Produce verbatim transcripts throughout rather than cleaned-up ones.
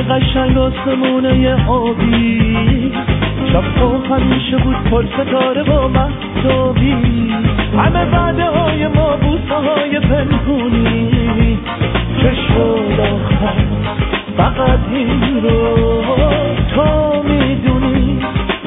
قشنگ آسمونه آبی، شب تو همیشه بود پر ستاره و مهتابی، همه وعده های ما بوسه های پنهونی که شد آخر فقط این رو تو میدونی.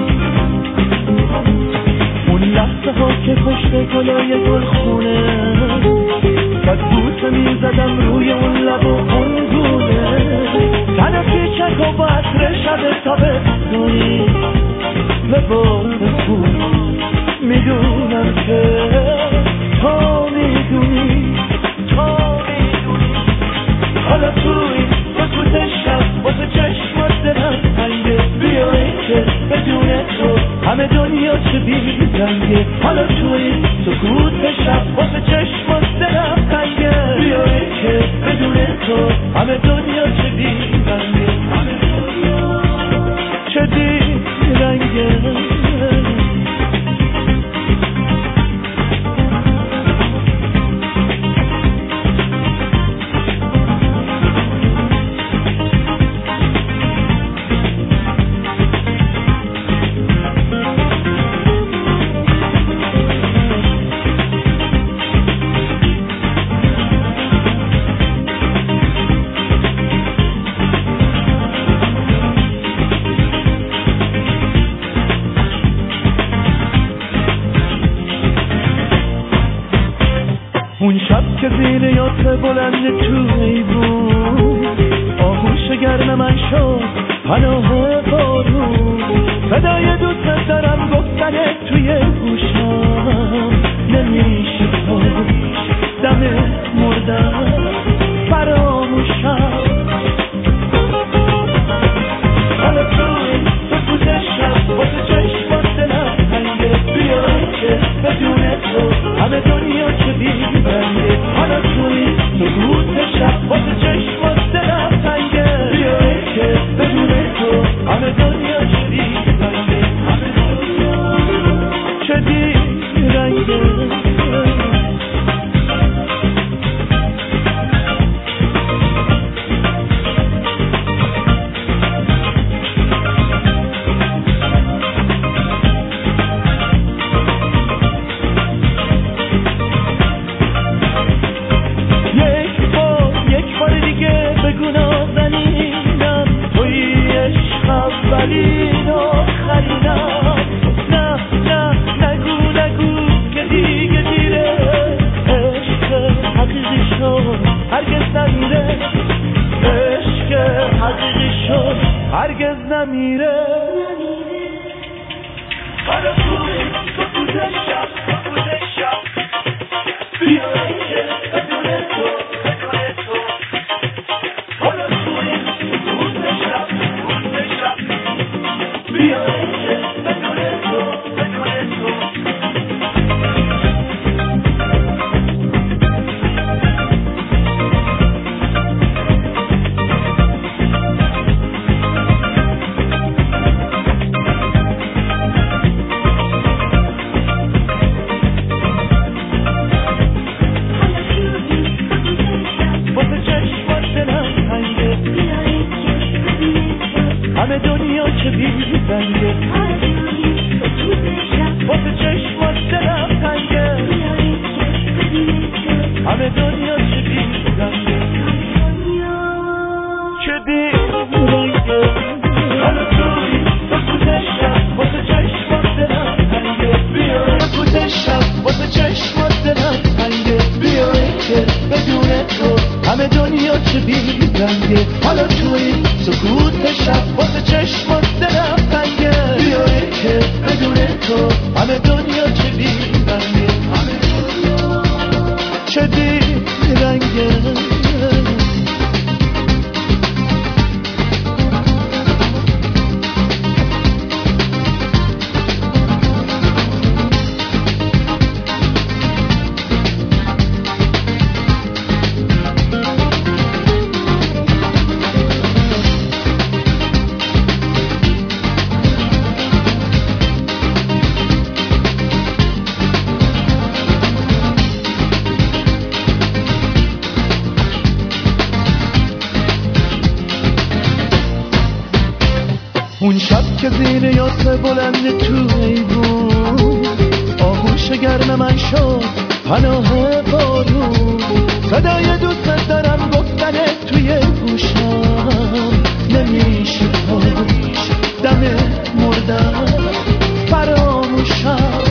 اون لحظه ها که پشت گلای گلخونه بد بوسه میزدم روی اون لب و اون گونه، تن پیچک و با عطر شب تابستونی لباس بود. میدونم که تو میدونی، تو میدونی. حالا توی سکوت شب واسه چشمات دلم تنگه، بیایی که بدون تو همه دنیا چه بیرنگه. حالا توی سکوت شب واسه چشمات دلم تنگه، بیایی که بدون تو همه دنیا چه بیرنگه، همه دنیا چه بیرنگه. اون شب که زیر یاد بلند تو ایوون آغوش گرم من شد پناه بارون، صدای دوست دارم گفتن توی گوشم نمیشه خوش دم مردم فراموشم. حالا توی سکوت شب واسه چشمات دلم تنگه، بیایی که بدون تو همه دنیا چه بیرنگه. حالا توی سکوت شب واسه چشمات دلم تنگه، بیایی که بدون تو همه دنیا چه بیرنگه، همه دنیا چه بیرنگه. هرگز نمیره. حالا توی سکوت شب، سکوت شب بیایی که بدون تو، بدون تو. حالا توی سکوت شب، سکوت شب بیایی که بدون تو، بدون تو. همه دنیا چه بیرنگه، واسه چشمات دلم تنگه، همه دنیا چه بیرنگه، چه بیرنگه. حالا توی سکوت شب واسه چشمات دلم تنگه، بیای سکوت شب واسه چشمات دلم تنگه، بیای که بدون تو همه دنیا چه بیرنگه. حالا توی سکوت شب واسه چشمات دلم تنگه، بیایی که بدون تو همه دنیا چه بیرنگه، همه دنیا چه بیرنگه. که زیر یاسه بلند تو ایوون آغوش گرم من شد پناه بارون صدای دوست دارم گفتنه توی گوشم نمیشه دم مردم فراموشم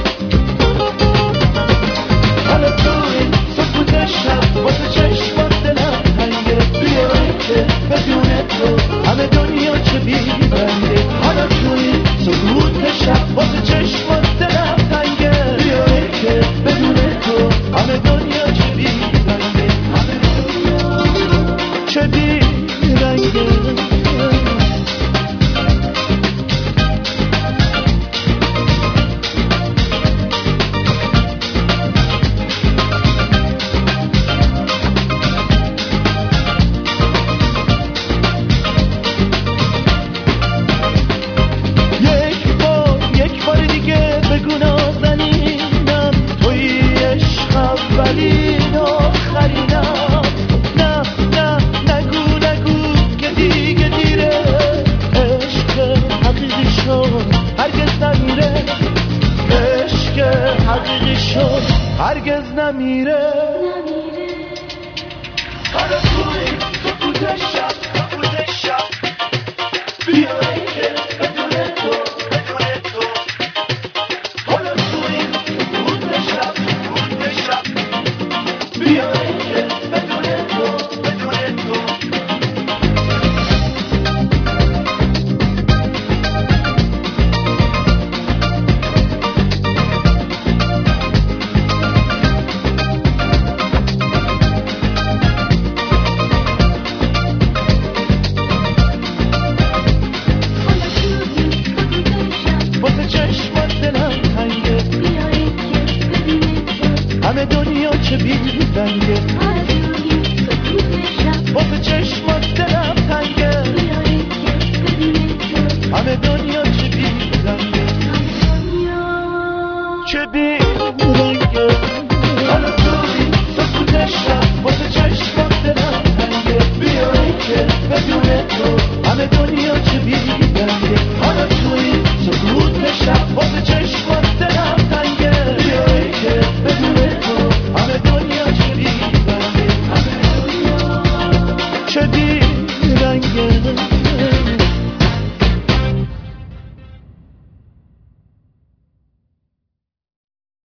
حالا تو این سکوت شب واسه چشمات دلم تنگه بیایی که بدون تو همه دنیا چه بیرنگه حالا تو این سکوت شب واسه چشمات دلم تنگه بیایی که بدون تو همه دنیا چه بیرنگه همه دنیا چه بیرنگه هرگز نمیره حالا توی سکوت شب سکوت شب بیایی که بدون تو بدون تو حالا توی سکوت شب سکوت شب بیایی که بدون تو بدون تو همه دنیا چه بیرنگه واسه چشمات دلم تنگه همه دنیا چه بیرنگه چه بیرنگه